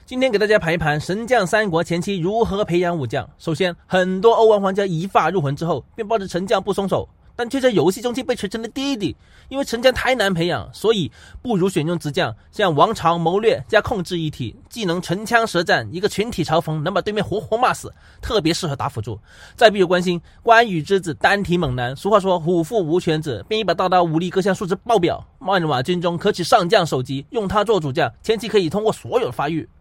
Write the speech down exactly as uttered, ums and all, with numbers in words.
今天给大家盘一盘神将三国前期如何培养武将。首先，很多欧玩玩家一发入魂之后便抱着陈将不松手，但却在游戏中期被锤成了弟弟。因为陈将太难培养，所以不如选用直将，像王朝谋略加控制一体，技能唇枪舌战，一个群体嘲讽能把对面活活骂死，特别适合打辅助。再必有关心关羽之子单体猛男，俗话说虎父无犬子，便一把大刀武力各项数值爆表，万马军中可取上将首级，用它做主将，前期可以通过所有发育。